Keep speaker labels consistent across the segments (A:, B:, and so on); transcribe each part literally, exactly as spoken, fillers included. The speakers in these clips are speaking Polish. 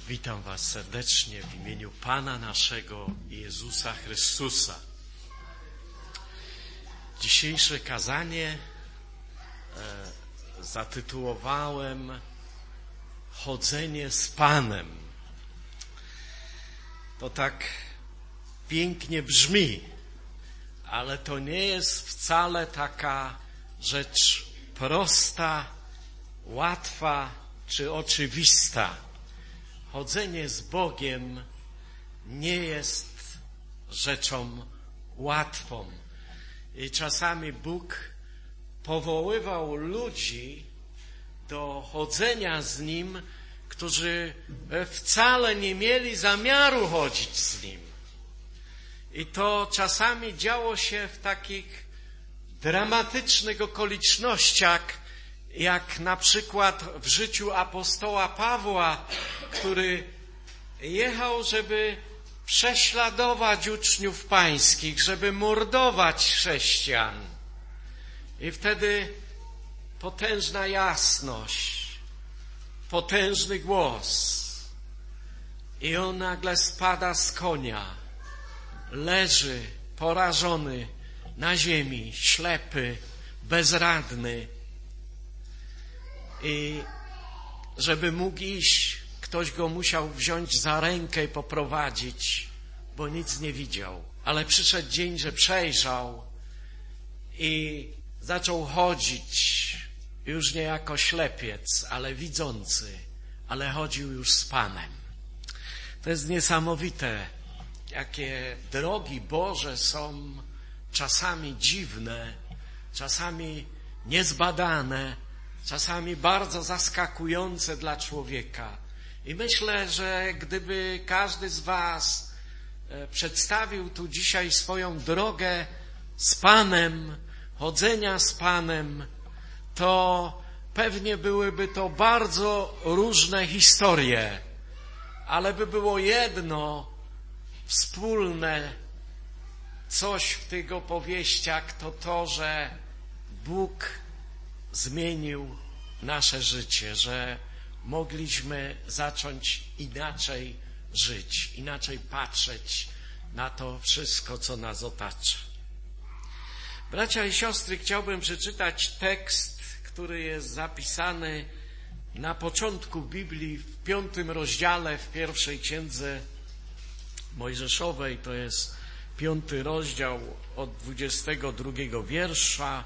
A: Witam Was serdecznie w imieniu Pana naszego Jezusa Chrystusa. Dzisiejsze kazanie e, zatytułowałem Chodzenie z Panem. To tak pięknie brzmi, ale to nie jest wcale taka rzecz prosta, łatwa czy oczywista. Chodzenie z Bogiem nie jest rzeczą łatwą. I czasami Bóg powoływał ludzi do chodzenia z Nim, którzy wcale nie mieli zamiaru chodzić z Nim. I to czasami działo się w takich dramatycznych okolicznościach, jak na przykład w życiu apostoła Pawła, który jechał, żeby prześladować uczniów pańskich, żeby mordować chrześcijan. I wtedy potężna jasność, potężny głos. I on nagle spada z konia, leży porażony na ziemi, ślepy, bezradny. I żeby mógł iść, ktoś go musiał wziąć za rękę i poprowadzić, bo nic nie widział. Ale przyszedł dzień, że przejrzał i zaczął chodzić już nie jako ślepiec, ale widzący, ale chodził już z Panem. To jest niesamowite, jakie drogi Boże są czasami dziwne, czasami niezbadane, czasami bardzo zaskakujące dla człowieka. I myślę, że gdyby każdy z Was przedstawił tu dzisiaj swoją drogę z Panem, chodzenia z Panem, to pewnie byłyby to bardzo różne historie, ale by było jedno wspólne, coś w tych opowieściach, to to, że Bóg zmienił nasze życie, że mogliśmy zacząć inaczej żyć, inaczej patrzeć na to wszystko, co nas otacza. Bracia i siostry, chciałbym przeczytać tekst, który jest zapisany na początku Biblii, w piątym rozdziale, w pierwszej księdze Mojżeszowej. To jest piąty rozdział od dwudziestego drugiego wiersza.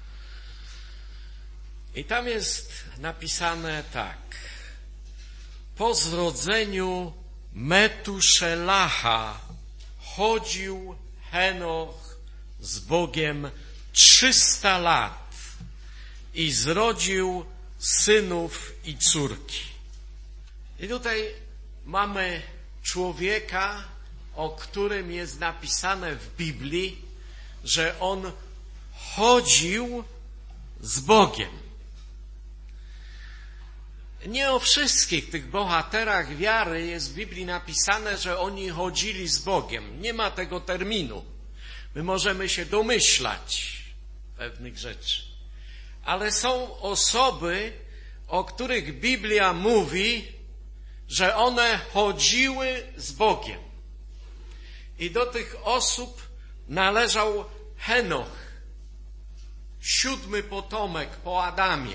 A: I tam jest napisane tak. Po zrodzeniu Metuszelacha chodził Henoch z Bogiem trzysta lat i zrodził synów i córki. I tutaj mamy człowieka, o którym jest napisane w Biblii, że on chodził z Bogiem. Nie o wszystkich tych bohaterach wiary jest w Biblii napisane, że oni chodzili z Bogiem. Nie ma tego terminu. My możemy się domyślać pewnych rzeczy. Ale są osoby, o których Biblia mówi, że one chodziły z Bogiem. I do tych osób należał Henoch, siódmy potomek po Adamie.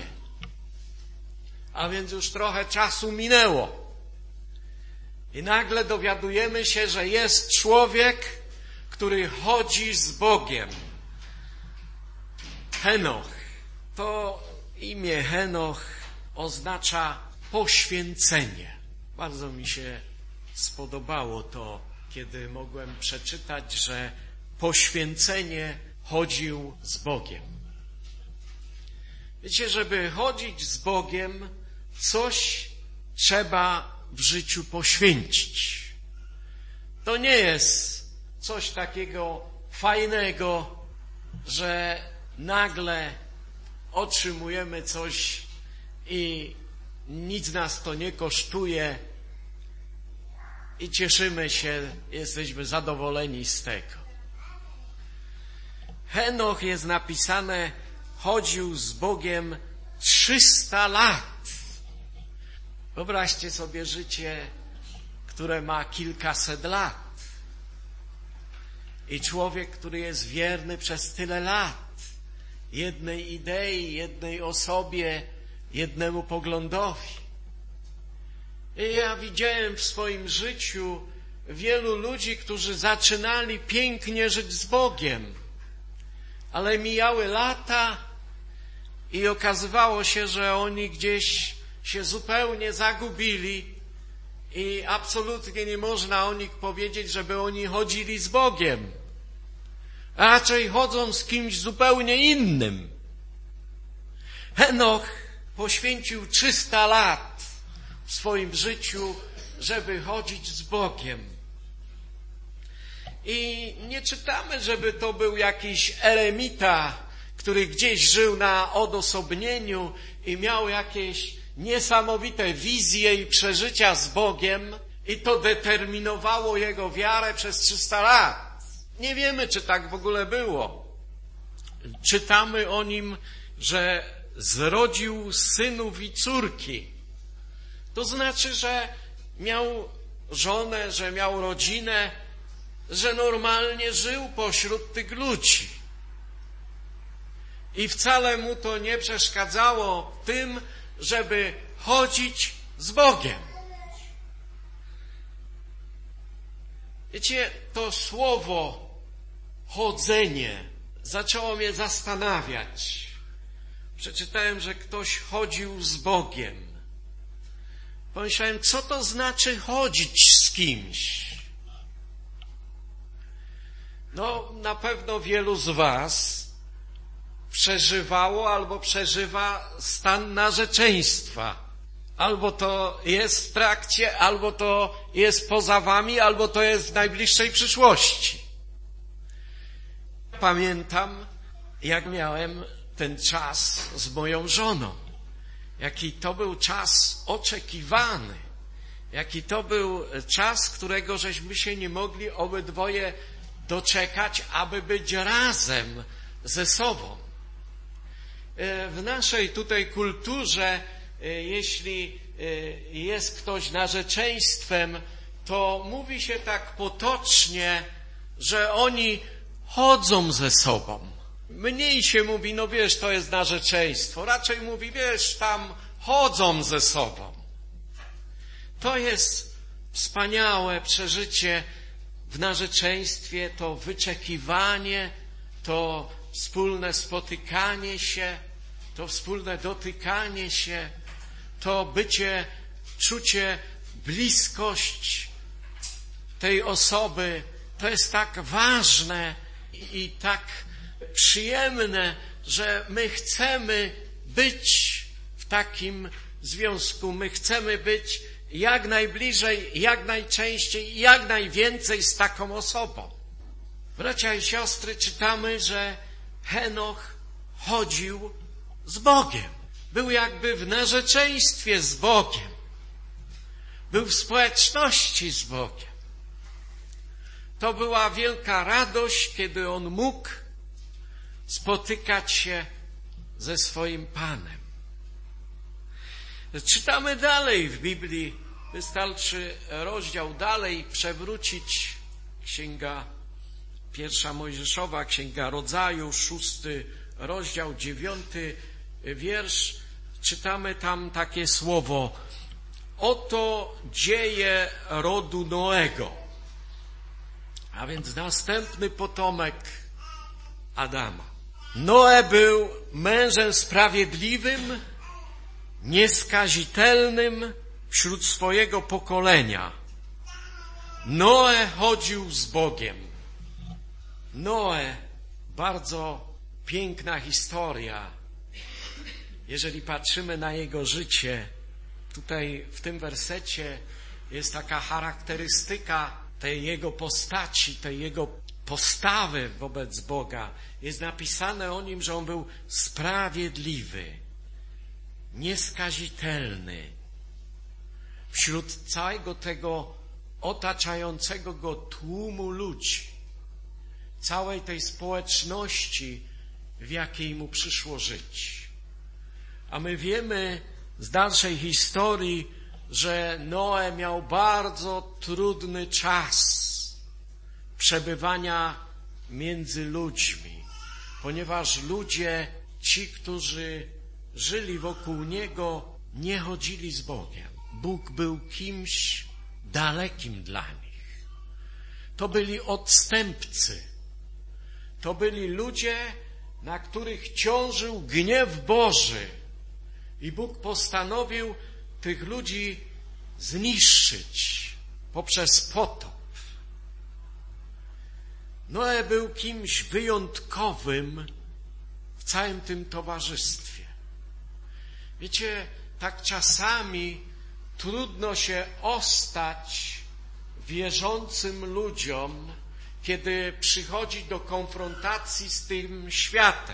A: A więc już trochę czasu minęło. I nagle dowiadujemy się, że jest człowiek, który chodzi z Bogiem. Henoch. To imię Henoch oznacza poświęcenie. Bardzo mi się spodobało to, kiedy mogłem przeczytać, że poświęcenie chodził z Bogiem. Wiecie, żeby chodzić z Bogiem, coś trzeba w życiu poświęcić. To nie jest coś takiego fajnego, że nagle otrzymujemy coś i nic nas to nie kosztuje i cieszymy się, jesteśmy zadowoleni z tego. Henoch jest napisane, chodził z Bogiem trzysta lat. Wyobraźcie sobie życie które ma kilkaset lat. I człowiek, który jest wierny przez tyle lat jednej idei, jednej osobie, jednemu poglądowi. I ja widziałem w swoim życiu wielu ludzi, którzy zaczynali pięknie żyć z Bogiem, ale mijały lata i okazywało się, że oni gdzieś się zupełnie zagubili i absolutnie nie można o nich powiedzieć, żeby oni chodzili z Bogiem. A raczej chodzą z kimś zupełnie innym. Henoch poświęcił trzysta lat w swoim życiu, żeby chodzić z Bogiem. I nie czytamy, żeby to był jakiś eremita, który gdzieś żył na odosobnieniu i miał jakieś niesamowite wizje i przeżycia z Bogiem i to determinowało jego wiarę przez trzysta lat. Nie wiemy, czy tak w ogóle było. Czytamy o nim, że zrodził synów i córki. To znaczy, że miał żonę, że miał rodzinę, że normalnie żył pośród tych ludzi. I wcale mu to nie przeszkadzało w tym, żeby chodzić z Bogiem. Wiecie, to słowo chodzenie zaczęło mnie zastanawiać. Przeczytałem, że ktoś chodził z Bogiem. Pomyślałem, co to znaczy chodzić z kimś? No, na pewno wielu z was przeżywało albo przeżywa stan narzeczeństwa. Albo to jest w trakcie, albo to jest poza wami, albo to jest w najbliższej przyszłości. Pamiętam, jak miałem ten czas z moją żoną. Jaki to był czas oczekiwany. Jaki to był czas, którego żeśmy się nie mogli obydwoje doczekać, aby być razem ze sobą. W naszej tutaj kulturze, jeśli jest ktoś narzeczeństwem, to mówi się tak potocznie, że oni chodzą ze sobą. Mniej się mówi, no wiesz, to jest narzeczeństwo. Raczej mówi, wiesz, tam chodzą ze sobą. To jest wspaniałe przeżycie w narzeczeństwie, to wyczekiwanie, to wspólne spotykanie się, to wspólne dotykanie się, to bycie, czucie bliskość tej osoby. To jest tak ważne i, i tak przyjemne, że my chcemy być w takim związku. My chcemy być jak najbliżej, jak najczęściej, jak najwięcej z taką osobą. Bracia i siostry, czytamy, że Henoch chodził z Bogiem. Był jakby w narzeczeństwie z Bogiem. Był w społeczności z Bogiem. To była wielka radość, kiedy on mógł spotykać się ze swoim Panem. Czytamy dalej w Biblii, wystarczy rozdział dalej przewrócić. Księga Pierwsza Mojżeszowa, Księga Rodzaju, szósty rozdział, dziewiąty wiersz. Czytamy tam takie słowo: oto dzieje rodu Noego. A więc następny potomek Adama. Noe był mężem sprawiedliwym, nieskazitelnym wśród swojego pokolenia. Noe chodził z Bogiem. Noe, bardzo piękna historia. Jeżeli patrzymy na jego życie, tutaj w tym wersecie jest taka charakterystyka tej jego postaci, tej jego postawy wobec Boga. Jest napisane o nim, że on był sprawiedliwy, nieskazitelny. Wśród całego tego otaczającego go tłumu ludzi, całej tej społeczności, w jakiej mu przyszło żyć. A my wiemy z dalszej historii, że Noe miał bardzo trudny czas przebywania między ludźmi, ponieważ ludzie, ci, którzy żyli wokół niego, nie chodzili z Bogiem. Bóg był kimś dalekim dla nich. To byli odstępcy. To byli ludzie, na których ciążył gniew Boży. I Bóg postanowił tych ludzi zniszczyć poprzez potop. Noe był kimś wyjątkowym w całym tym towarzystwie. Wiecie, tak czasami trudno się ostać wierzącym ludziom, kiedy przychodzi do konfrontacji z tym światem.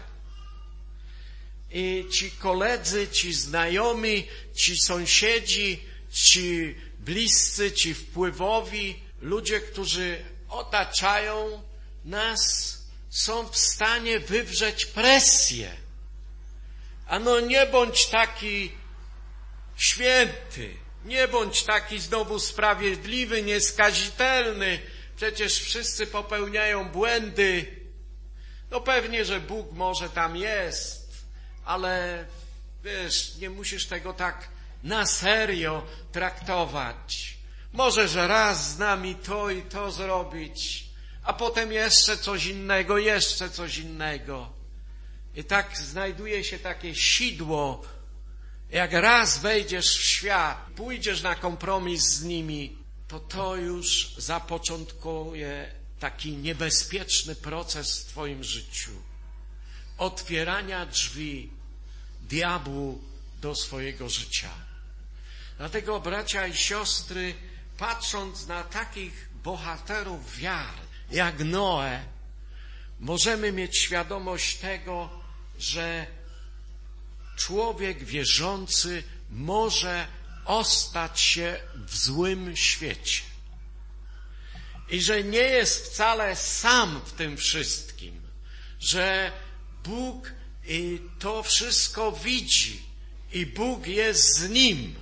A: I ci koledzy, ci znajomi, ci sąsiedzi, ci bliscy, ci wpływowi, ludzie, którzy otaczają nas, są w stanie wywrzeć presję. Ano nie bądź taki święty, nie bądź taki znowu sprawiedliwy, nieskazitelny, przecież wszyscy popełniają błędy. No pewnie, że Bóg może tam jest, ale wiesz, nie musisz tego tak na serio traktować. Może, że raz z nami to i to zrobić, a potem jeszcze coś innego, jeszcze coś innego. I tak znajduje się takie sidło, jak raz wejdziesz w świat, pójdziesz na kompromis z nimi, to to już zapoczątkuje taki niebezpieczny proces w twoim życiu. Otwierania drzwi diabłu do swojego życia. Dlatego, bracia i siostry, patrząc na takich bohaterów wiary, jak Noe, możemy mieć świadomość tego, że człowiek wierzący może ostać się w złym świecie. I że nie jest wcale sam w tym wszystkim, że Bóg i to wszystko widzi i Bóg jest z nim.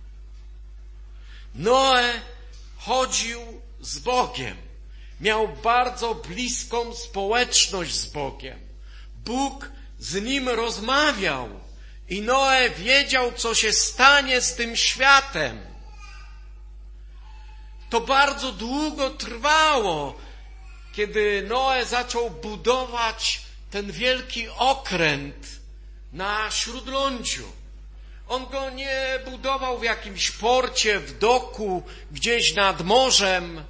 A: Noe chodził z Bogiem. Miał bardzo bliską społeczność z Bogiem. Bóg z nim rozmawiał i Noe wiedział, co się stanie z tym światem. To bardzo długo trwało, kiedy Noe zaczął budować ten wielki okręt na śródlądziu. On go nie budował w jakimś porcie, w doku, gdzieś nad morzem,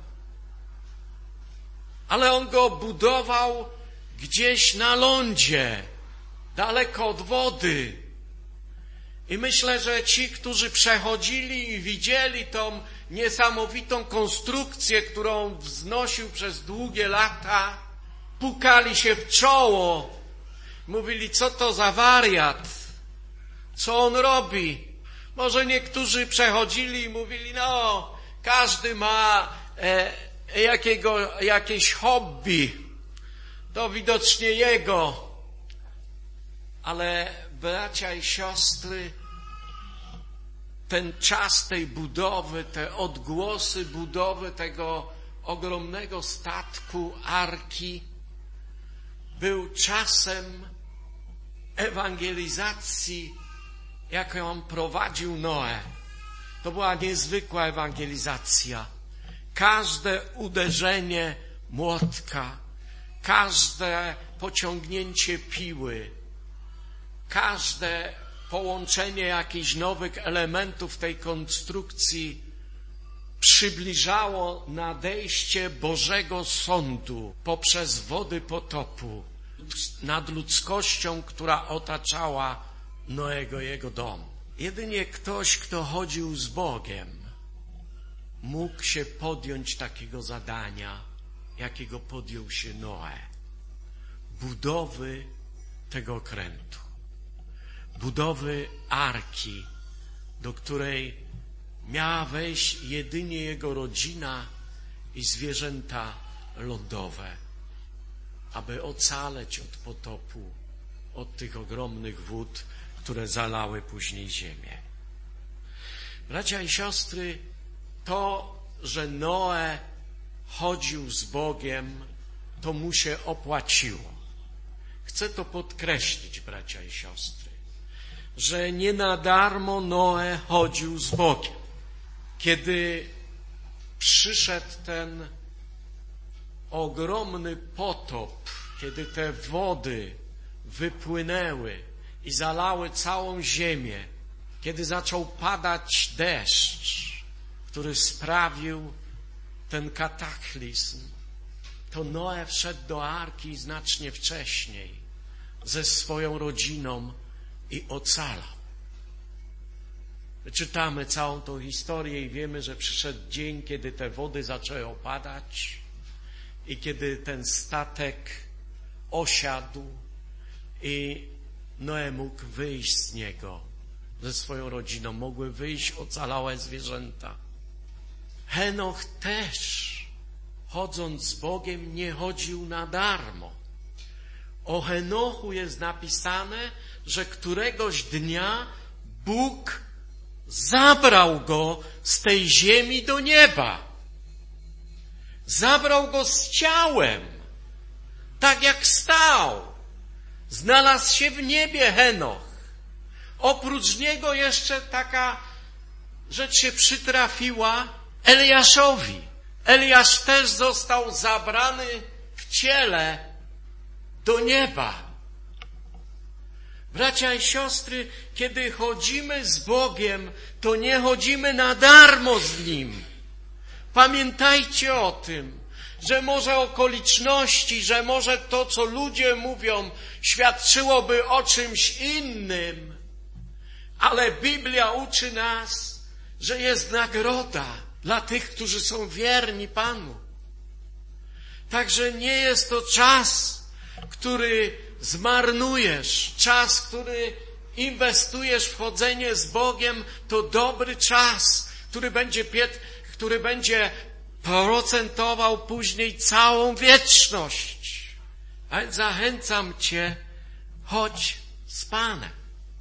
A: ale on go budował gdzieś na lądzie, daleko od wody. I myślę, że ci, którzy przechodzili i widzieli tą niesamowitą konstrukcję, którą wznosił przez długie lata, pukali się w czoło. Mówili, co to za wariat? Co on robi? Może niektórzy przechodzili i mówili, no, każdy ma e, jakiego, jakieś hobby. To widocznie jego. Ale bracia i siostry, ten czas tej budowy, te odgłosy budowy tego ogromnego statku, arki, był czasem ewangelizacji, jaką prowadził Noe. To była niezwykła ewangelizacja. Każde uderzenie młotka, każde pociągnięcie piły, każde połączenie jakichś nowych elementów tej konstrukcji przybliżało nadejście Bożego Sądu poprzez wody potopu nad ludzkością, która otaczała Noego jego dom. Jedynie ktoś, kto chodził z Bogiem, mógł się podjąć takiego zadania, jakiego podjął się Noe. Budowy tego okrętu. Budowy arki, do której miała wejść jedynie jego rodzina i zwierzęta lądowe, aby ocaleć od potopu, od tych ogromnych wód, które zalały później ziemię. Bracia i siostry, to, że Noe chodził z Bogiem, to mu się opłaciło. Chcę to podkreślić, bracia i siostry, że nie na darmo Noe chodził z Bogiem. Kiedy przyszedł ten ogromny potop, kiedy te wody wypłynęły i zalały całą ziemię, kiedy zaczął padać deszcz, który sprawił ten kataklizm, to Noe wszedł do arki znacznie wcześniej ze swoją rodziną i ocalał. Czytamy całą tą historię i wiemy, że przyszedł dzień, kiedy te wody zaczęły opadać i kiedy ten statek osiadł i Noe mógł wyjść z niego ze swoją rodziną. Mogły wyjść ocalałe zwierzęta. Henoch też, chodząc z Bogiem, nie chodził na darmo. O Henochu jest napisane, że któregoś dnia Bóg zabrał go z tej ziemi do nieba. Zabrał go z ciałem, tak jak stał. Znalazł się w niebie Henoch. Oprócz niego jeszcze taka rzecz się przytrafiła Eliaszowi. Eliasz też został zabrany w ciele do nieba. Bracia i siostry, kiedy chodzimy z Bogiem, to nie chodzimy na darmo z Nim. Pamiętajcie o tym, że może okoliczności, że może to, co ludzie mówią, świadczyłoby o czymś innym, ale Biblia uczy nas, że jest nagroda dla tych, którzy są wierni Panu. Także nie jest to czas, który zmarnujesz, czas, który inwestujesz w chodzenie z Bogiem, to dobry czas, który będzie, który będzie procentował później całą wieczność. A więc zachęcam Cię, chodź z Panem.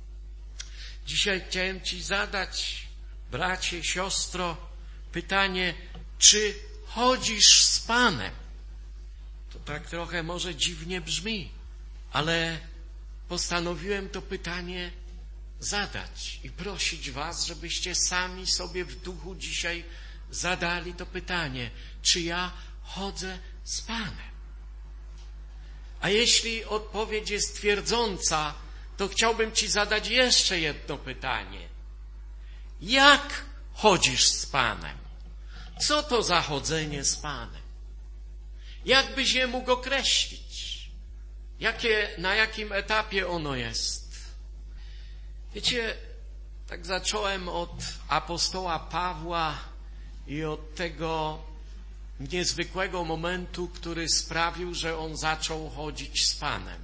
A: Dzisiaj chciałem Ci zadać, bracie, siostro, pytanie, czy chodzisz z Panem? To tak trochę może dziwnie brzmi, ale postanowiłem to pytanie zadać i prosić Was, żebyście sami sobie w duchu dzisiaj zadali to pytanie, czy ja chodzę z Panem? A jeśli odpowiedź jest twierdząca, to chciałbym Ci zadać jeszcze jedno pytanie. Jak chodzisz z Panem? Co to za chodzenie z Panem? Jak byś je mógł określić? Jakie, na jakim etapie ono jest? Wiecie, tak zacząłem od apostoła Pawła i od tego niezwykłego momentu, który sprawił, że on zaczął chodzić z Panem.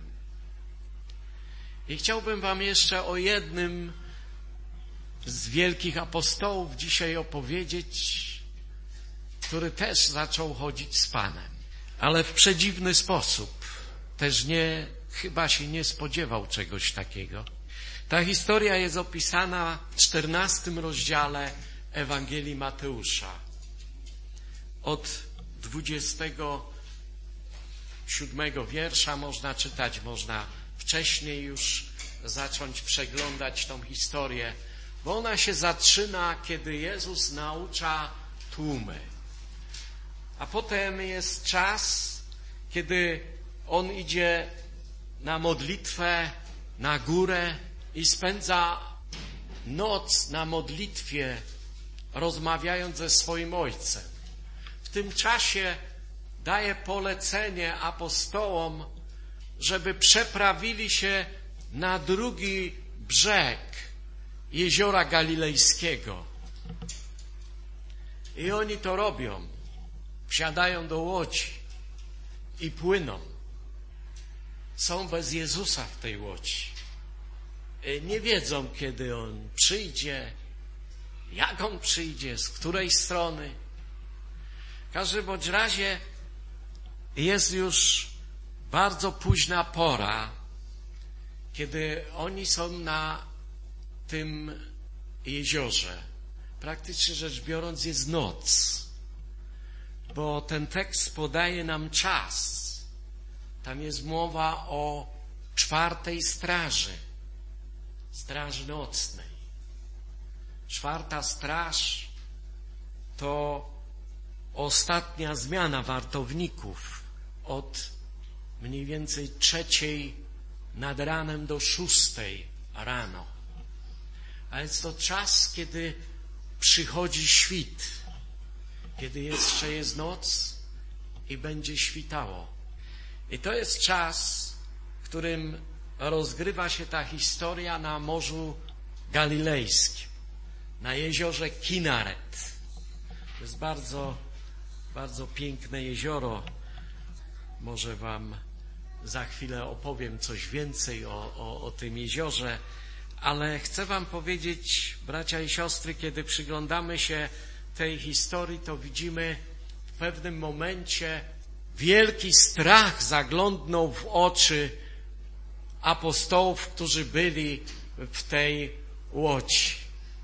A: I chciałbym Wam jeszcze o jednym z wielkich apostołów dzisiaj opowiedzieć, który też zaczął chodzić z Panem, ale w przedziwny sposób. Też nie, chyba się nie spodziewał czegoś takiego. Ta historia jest opisana w czternastym rozdziale Ewangelii Mateusza. Od dwudziestego siódmego wiersza można czytać, można wcześniej już zacząć przeglądać tą historię, bo ona się zaczyna, kiedy Jezus naucza tłumy. A potem jest czas, kiedy On idzie na modlitwę, na górę i spędza noc na modlitwie, rozmawiając ze swoim Ojcem. W tym czasie daje polecenie apostołom, żeby przeprawili się na drugi brzeg jeziora Galilejskiego. I oni to robią. Wsiadają do łodzi i płyną. Są bez Jezusa w tej łodzi. Nie wiedzą, kiedy On przyjdzie, jak On przyjdzie, z której strony. W każdym bądź razie jest już bardzo późna pora, kiedy oni są na tym jeziorze. praktycznie rzecz biorąc jest noc, bo ten tekst podaje nam czas. Tam jest mowa o czwartej straży, straży nocnej. Czwarta straż to ostatnia zmiana wartowników od mniej więcej trzeciej nad ranem do szóstej rano. A jest to czas, kiedy przychodzi świt, kiedy jeszcze jest noc i będzie świtało. I to jest czas, w którym rozgrywa się ta historia na Morzu Galilejskim, na jeziorze Kinaret. To jest bardzo, bardzo piękne jezioro. Może wam za chwilę opowiem coś więcej o, o, o tym jeziorze, ale chcę wam powiedzieć, bracia i siostry, kiedy przyglądamy się tej historii, to widzimy w pewnym momencie wielki strach zaglądnął w oczy apostołów, którzy byli w tej łodzi.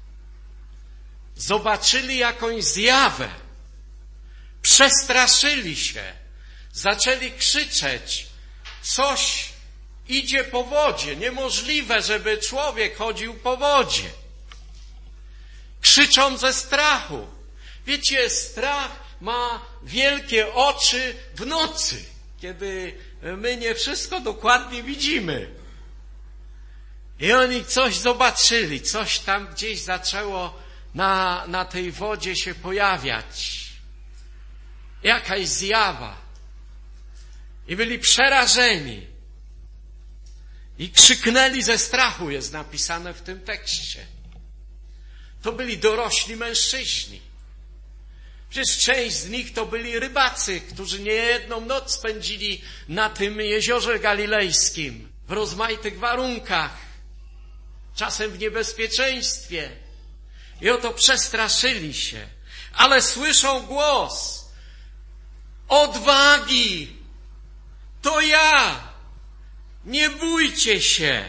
A: Zobaczyli jakąś zjawę, przestraszyli się, zaczęli krzyczeć, coś idzie po wodzie, niemożliwe, żeby człowiek chodził po wodzie. Krzyczą ze strachu. Wiecie, strach ma wielkie oczy w nocy, kiedy my nie wszystko dokładnie widzimy. I oni coś zobaczyli, coś tam gdzieś zaczęło na, na tej wodzie się pojawiać. Jakaś zjawa. I byli przerażeni. I krzyknęli ze strachu, jest napisane w tym tekście. To byli dorośli mężczyźni. Przecież część z nich to byli rybacy, którzy niejedną noc spędzili na tym jeziorze galilejskim, w rozmaitych warunkach, czasem w niebezpieczeństwie. I oto przestraszyli się, ale słyszą głos: odwagi, to ja, nie bójcie się,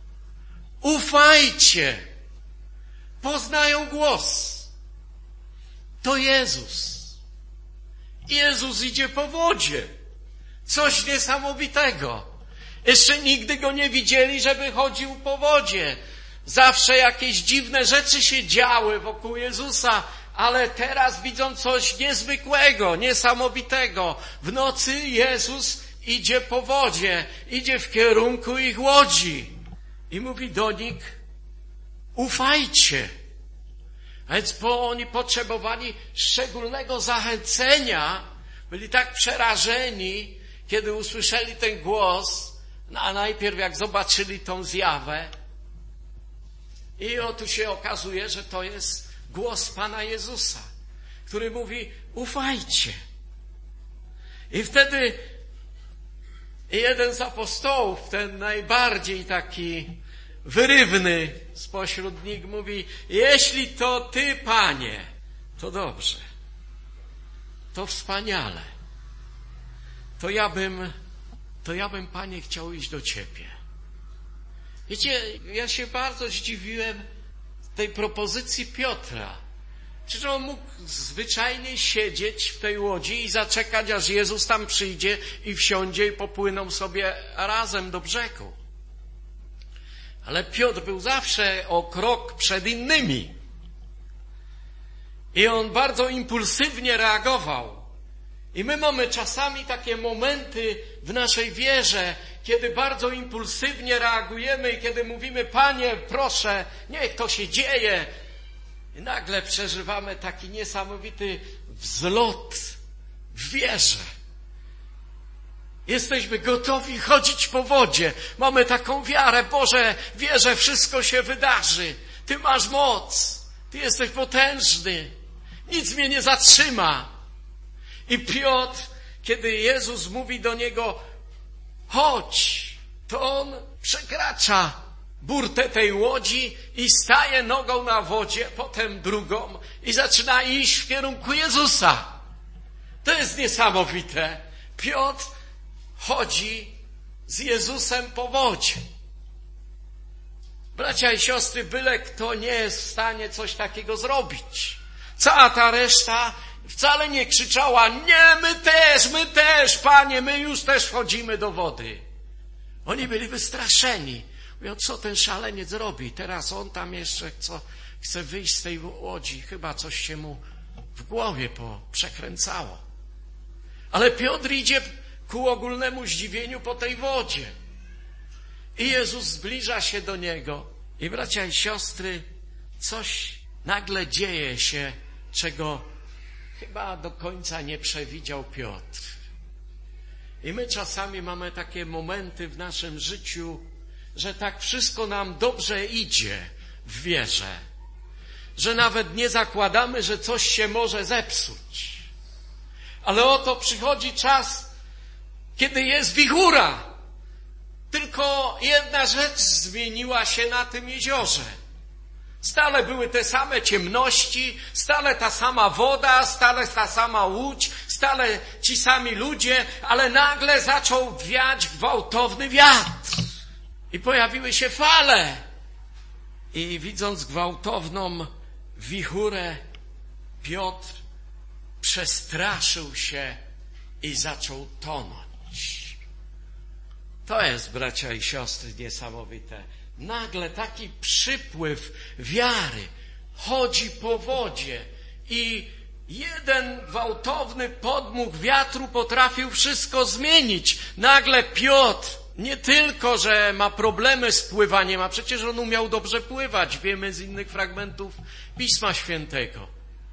A: ufajcie. Poznają głos. To Jezus. Jezus idzie po wodzie. Coś niesamowitego. Jeszcze nigdy Go nie widzieli, żeby chodził po wodzie. Zawsze jakieś dziwne rzeczy się działy wokół Jezusa, ale teraz widzą coś niezwykłego, niesamowitego. W nocy Jezus idzie po wodzie, idzie w kierunku ich łodzi i mówi do nich: ufajcie. A więc bo oni potrzebowali szczególnego zachęcenia, byli tak przerażeni, kiedy usłyszeli ten głos, no a najpierw jak zobaczyli tą zjawę. I oto się okazuje, że to jest głos Pana Jezusa, który mówi: ufajcie. I wtedy jeden z apostołów, ten najbardziej taki wyrywny spośród nich, mówi: jeśli to Ty, Panie, to dobrze, to wspaniale, to ja bym, to ja bym, Panie, chciał iść do Ciebie. Wiecie, ja się bardzo zdziwiłem tej propozycji Piotra. Przecież on mógł zwyczajnie siedzieć w tej łodzi i zaczekać, aż Jezus tam przyjdzie i wsiądzie i popłyną sobie razem do brzegu. Ale Piotr był zawsze o krok przed innymi. I on bardzo impulsywnie reagował. I my mamy czasami takie momenty w naszej wierze, kiedy bardzo impulsywnie reagujemy i kiedy mówimy: Panie, proszę, niech to się dzieje. I nagle przeżywamy taki niesamowity wzlot w wierze. Jesteśmy gotowi chodzić po wodzie. Mamy taką wiarę: Boże, wierzę, wszystko się wydarzy. Ty masz moc. Ty jesteś potężny. Nic mnie nie zatrzyma. I Piotr, kiedy Jezus mówi do niego: chodź, to on przekracza burtę tej łodzi i staje nogą na wodzie, potem drugą i zaczyna iść w kierunku Jezusa. To jest niesamowite. Piotr chodzi z Jezusem po wodzie. Bracia i siostry, byle kto nie jest w stanie coś takiego zrobić. Cała ta reszta wcale nie krzyczała: nie, my też, my też, Panie, my już też wchodzimy do wody. Oni byli wystraszeni. Mówią, co ten szaleniec robi? Teraz on tam jeszcze co, chce wyjść z tej łodzi. Chyba coś się mu w głowie przekręcało. Ale Piotr idzie ku ogólnemu zdziwieniu po tej wodzie. I Jezus zbliża się do niego. I bracia i siostry, coś nagle dzieje się, czego chyba do końca nie przewidział Piotr. I my czasami mamy takie momenty w naszym życiu, że tak wszystko nam dobrze idzie w wierze, że nawet nie zakładamy, że coś się może zepsuć. Ale oto przychodzi czas, kiedy jest wichura. Tylko jedna rzecz zmieniła się na tym jeziorze. Stale były te same ciemności, stale ta sama woda, stale ta sama łódź, stale ci sami ludzie, ale nagle zaczął wiać gwałtowny wiatr. I pojawiły się fale. I widząc gwałtowną wichurę, Piotr przestraszył się i zaczął tonąć. To jest, bracia i siostry, niesamowite. Nagle taki przypływ wiary chodzi po wodzie i jeden gwałtowny podmuch wiatru potrafił wszystko zmienić. Nagle Piotr nie tylko, że ma problemy z pływaniem, a przecież on umiał dobrze pływać, wiemy z innych fragmentów Pisma Świętego.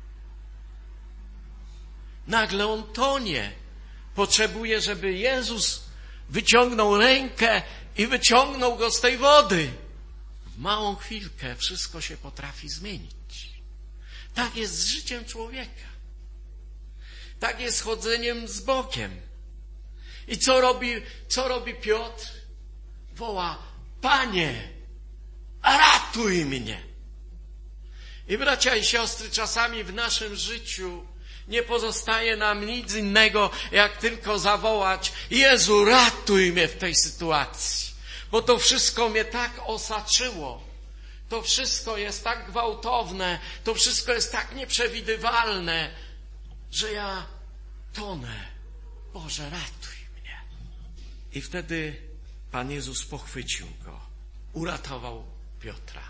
A: Nagle on tonie. Potrzebuje, żeby Jezus wyciągnął rękę i wyciągnął go z tej wody. W małą chwilkę wszystko się potrafi zmienić. Tak jest z życiem człowieka. Tak jest z chodzeniem z Bogiem. I co robi, co robi Piotr? Woła: Panie, ratuj mnie. I bracia i siostry, czasami w naszym życiu nie pozostaje nam nic innego, jak tylko zawołać: Jezu, ratuj mnie w tej sytuacji. Bo to wszystko mnie tak osaczyło. To wszystko jest tak gwałtowne. To wszystko jest tak nieprzewidywalne, że ja tonę. Boże, ratuj mnie. I wtedy Pan Jezus pochwycił go. Uratował Piotra.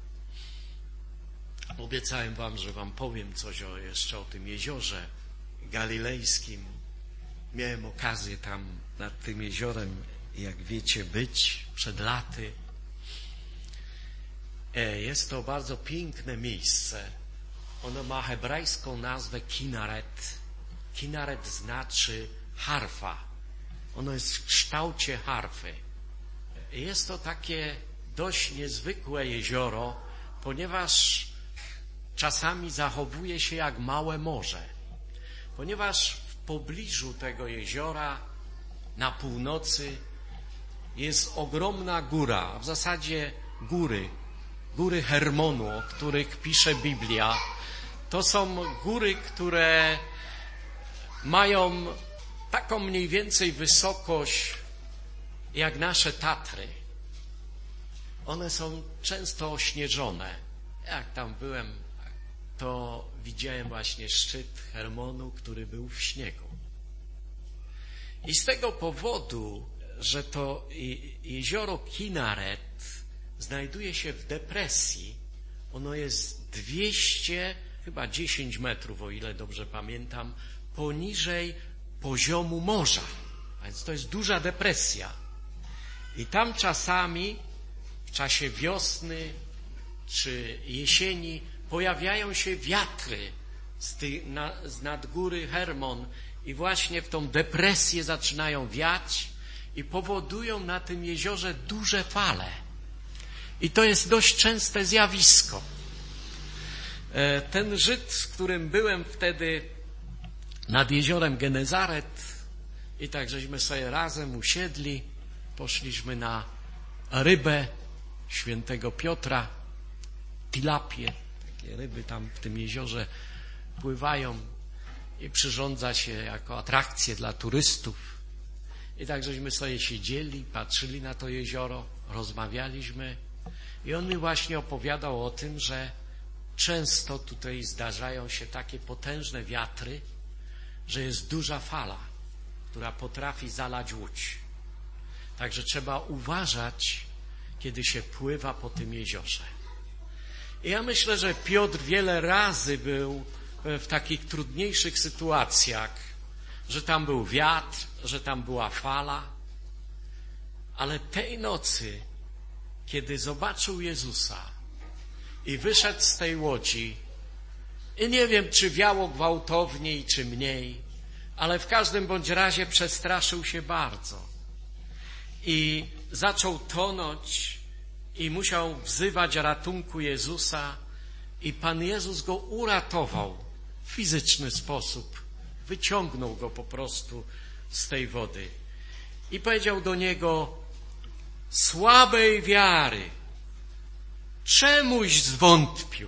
A: Obiecałem wam, że wam powiem coś o, jeszcze o tym jeziorze galilejskim. Miałem okazję tam nad tym jeziorem, jak wiecie, być przed laty. Jest to bardzo piękne miejsce. Ono ma hebrajską nazwę Kinaret. Kinaret znaczy harfa. Ono jest w kształcie harfy. Jest to takie dość niezwykłe jezioro, ponieważ czasami zachowuje się jak małe morze. Ponieważ w pobliżu tego jeziora na północy jest ogromna góra, a w zasadzie góry, góry Hermonu, o których pisze Biblia. To są góry, które mają taką mniej więcej wysokość jak nasze Tatry. One są często ośnieżone. Jak tam byłem, to widziałem właśnie szczyt Hermonu, który był w śniegu. I z tego powodu, że to jezioro Kinaret znajduje się w depresji, ono jest dwieście, chyba dziesięć metrów, o ile dobrze pamiętam, poniżej poziomu morza. A więc to jest duża depresja. I tam czasami w czasie wiosny czy jesieni pojawiają się wiatry z, ty, na, z nad góry Hermon i właśnie w tą depresję zaczynają wiać i powodują na tym jeziorze duże fale. I to jest dość częste zjawisko. Ten Żyd, z którym byłem wtedy nad jeziorem Genezaret, i tak żeśmy sobie razem usiedli, poszliśmy na rybę świętego Piotra, tilapie, takie ryby tam w tym jeziorze pływają i przyrządza się jako atrakcję dla turystów. I tak żeśmy sobie siedzieli, patrzyli na to jezioro, rozmawialiśmy I on mi właśnie opowiadał o tym, że często tutaj zdarzają się takie potężne wiatry, że jest duża fala, która potrafi zalać łódź. Także trzeba uważać, kiedy się pływa po tym jeziorze. I ja myślę, że Piotr wiele razy był w takich trudniejszych sytuacjach, że tam był wiatr, że tam była fala, ale tej nocy, kiedy zobaczył Jezusa i wyszedł z tej łodzi, i nie wiem, czy wiało gwałtowniej, czy mniej, ale w każdym bądź razie przestraszył się bardzo i zaczął tonąć i musiał wzywać ratunku Jezusa, i Pan Jezus go uratował w fizyczny sposób. Wyciągnął go po prostu z tej wody i powiedział do niego: słabej wiary, czemuś zwątpił?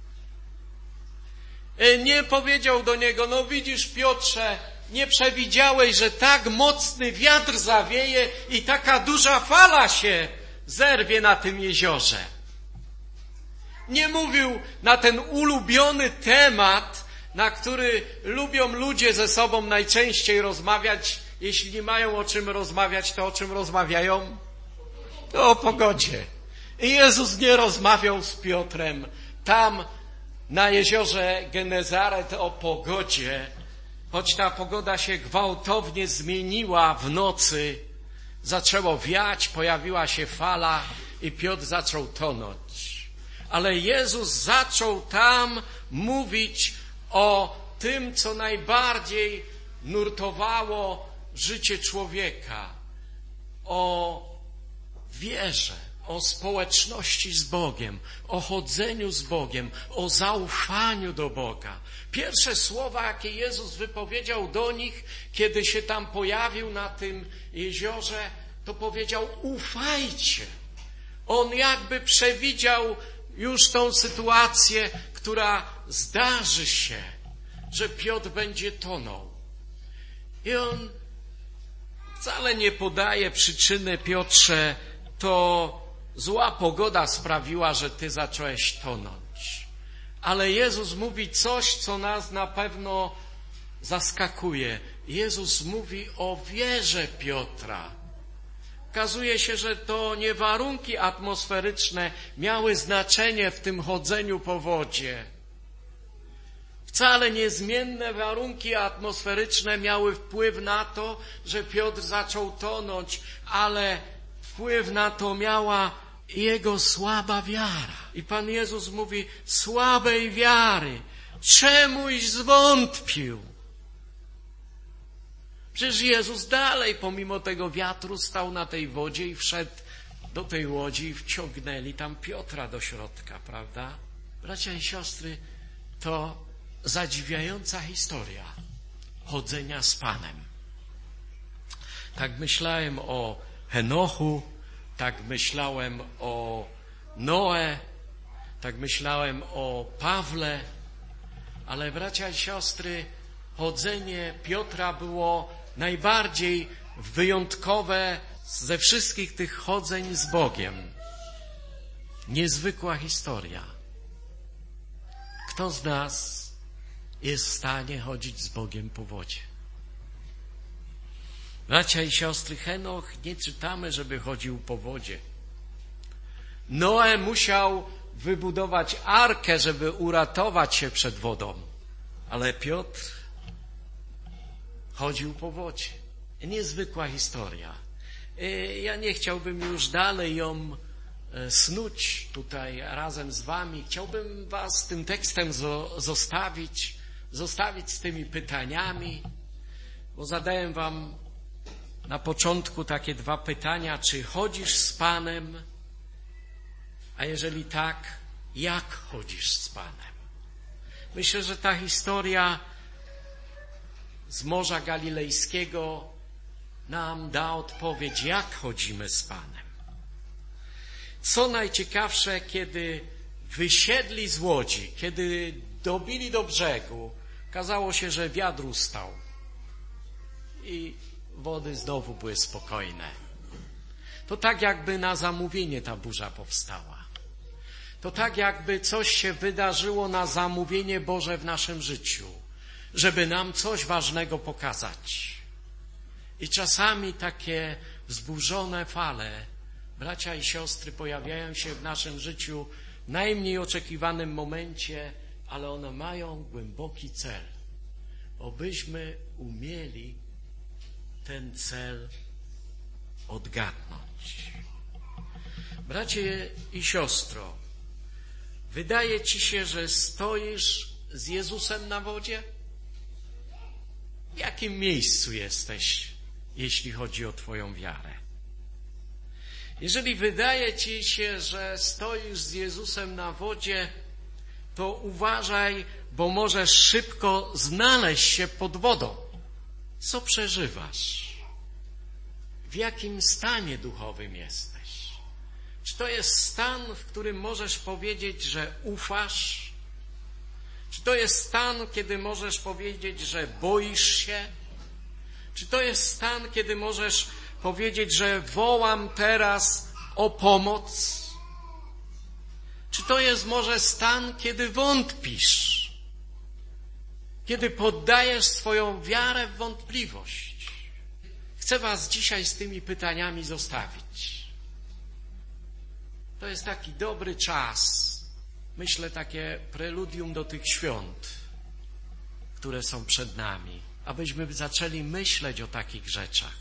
A: Nie powiedział do niego: no widzisz, Piotrze, nie przewidziałeś, że tak mocny wiatr zawieje i taka duża fala się zerwie na tym jeziorze. Nie mówił na ten ulubiony temat, na który lubią ludzie ze sobą najczęściej rozmawiać. Jeśli nie mają o czym rozmawiać, to o czym rozmawiają? To o pogodzie. I Jezus nie rozmawiał z Piotrem tam na jeziorze Genezaret o pogodzie, choć ta pogoda się gwałtownie zmieniła w nocy. Zaczęło wiać, pojawiła się fala i Piotr zaczął tonąć. Ale Jezus zaczął tam mówić o tym, co najbardziej nurtowało życie człowieka. O wierze, o społeczności z Bogiem, o chodzeniu z Bogiem, o zaufaniu do Boga. Pierwsze słowa, jakie Jezus wypowiedział do nich, kiedy się tam pojawił na tym jeziorze, to powiedział: ufajcie. On jakby przewidział już tą sytuację, która zdarzy się, że Piotr będzie tonął. I on wcale nie podaje przyczyny: Piotrze, to zła pogoda sprawiła, że ty zacząłeś tonąć. Ale Jezus mówi coś, co nas na pewno zaskakuje. Jezus mówi o wierze Piotra. Okazuje się, że to nie warunki atmosferyczne miały znaczenie w tym chodzeniu po wodzie. Wcale niezmienne warunki atmosferyczne miały wpływ na to, że Piotr zaczął tonąć, ale wpływ na to miała jego słaba wiara. I Pan Jezus mówi: słabej wiary, czemuś zwątpił. Przecież Jezus dalej, pomimo tego wiatru, stał na tej wodzie i wszedł do tej łodzi i wciągnęli tam Piotra do środka, prawda? Bracia i siostry, to zadziwiająca historia chodzenia z Panem. Tak myślałem o Henochu, tak myślałem o Noe, tak myślałem o Pawle, ale bracia i siostry, chodzenie Piotra było najbardziej wyjątkowe ze wszystkich tych chodzeń z Bogiem. Niezwykła historia. Kto z nas jest w stanie chodzić z Bogiem po wodzie? Bracia i siostry, Henoch nie czytamy, żeby chodził po wodzie. Noe musiał wybudować arkę, żeby uratować się przed wodą. Ale Piotr chodził po wodzie. Niezwykła historia. Ja nie chciałbym już dalej ją snuć tutaj razem z wami. Chciałbym was tym tekstem zostawić, zostawić z tymi pytaniami, bo zadałem wam na początku takie dwa pytania. Czy chodzisz z Panem? A jeżeli tak, jak chodzisz z Panem? Myślę, że ta historia z Morza Galilejskiego nam da odpowiedź, jak chodzimy z Panem. Co najciekawsze, kiedy wysiedli z łodzi, kiedy dobili do brzegu, okazało się, że wiatr ustał i wody znowu były spokojne. To tak jakby na zamówienie ta burza powstała. to tak jakby coś się wydarzyło na zamówienie Boże w naszym życiu, żeby nam coś ważnego pokazać. I czasami takie wzburzone fale, bracia i siostry, pojawiają się w naszym życiu w najmniej oczekiwanym momencie, ale one mają głęboki cel, obyśmy umieli ten cel odgadnąć. Bracie i siostro, wydaje ci się, że stoisz z Jezusem na wodzie? W jakim miejscu jesteś, jeśli chodzi o twoją wiarę? Jeżeli wydaje ci się, że stoisz z Jezusem na wodzie, to uważaj, bo możesz szybko znaleźć się pod wodą. Co przeżywasz? W jakim stanie duchowym jesteś? Czy to jest stan, w którym możesz powiedzieć, że ufasz? Czy to jest stan, kiedy możesz powiedzieć, że boisz się? Czy to jest stan, kiedy możesz powiedzieć, że wołam teraz o pomoc? Czy to jest może stan, kiedy wątpisz? Kiedy poddajesz swoją wiarę w wątpliwość? Chcę was dzisiaj z tymi pytaniami zostawić. To jest taki dobry czas, myślę, takie preludium do tych świąt, które są przed nami, abyśmy zaczęli myśleć o takich rzeczach.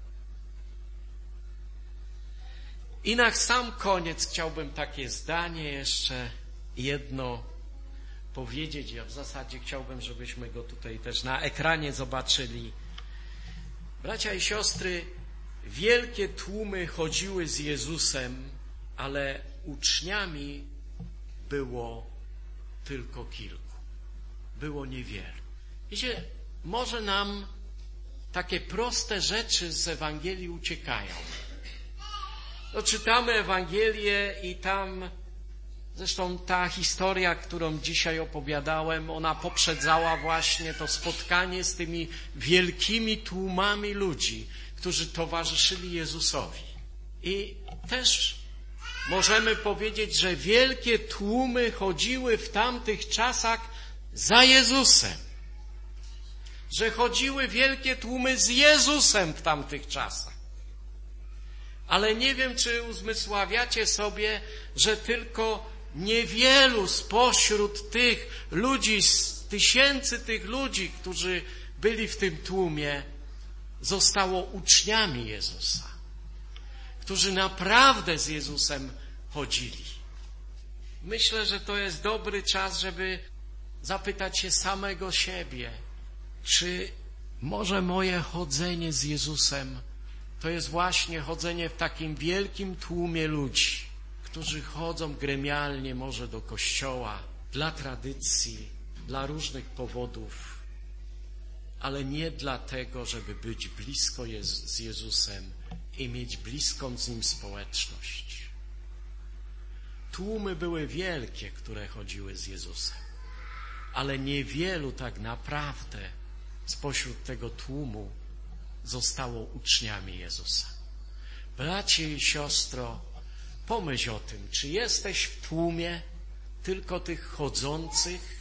A: I na sam koniec chciałbym takie zdanie jeszcze jedno powiedzieć. Ja w zasadzie chciałbym, żebyśmy go tutaj też na ekranie zobaczyli. Bracia i siostry, wielkie tłumy chodziły z Jezusem, ale uczniami było tylko kilku. Było niewielu. Wiecie, może nam takie proste rzeczy z Ewangelii uciekają. No, czytamy Ewangelię i tam, zresztą ta historia, którą dzisiaj opowiadałem, ona poprzedzała właśnie to spotkanie z tymi wielkimi tłumami ludzi, którzy towarzyszyli Jezusowi. I też możemy powiedzieć, że wielkie tłumy chodziły w tamtych czasach za Jezusem. Że chodziły wielkie tłumy z Jezusem w tamtych czasach. Ale nie wiem, czy uzmysławiacie sobie, że tylko niewielu spośród tych ludzi, z tysięcy tych ludzi, którzy byli w tym tłumie, zostało uczniami Jezusa, którzy naprawdę z Jezusem chodzili. Myślę, że to jest dobry czas, żeby zapytać się samego siebie, czy może moje chodzenie z Jezusem to jest właśnie chodzenie w takim wielkim tłumie ludzi, którzy chodzą gremialnie może do kościoła, dla tradycji, dla różnych powodów, ale nie dlatego, żeby być blisko Jezu- z Jezusem i mieć bliską z Nim społeczność. Tłumy były wielkie, które chodziły z Jezusem, ale niewielu tak naprawdę spośród tego tłumu zostało uczniami Jezusa. Bracie i siostro, pomyśl o tym, czy jesteś w tłumie tylko tych chodzących,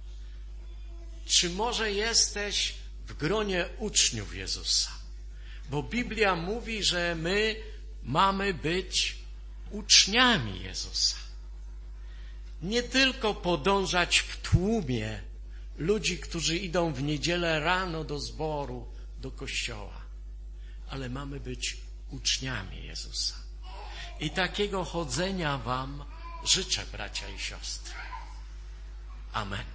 A: czy może jesteś w gronie uczniów Jezusa? Bo Biblia mówi, że my mamy być uczniami Jezusa. Nie tylko podążać w tłumie ludzi, którzy idą w niedzielę rano do zboru, do kościoła, ale mamy być uczniami Jezusa. I takiego chodzenia wam życzę, bracia i siostry. Amen.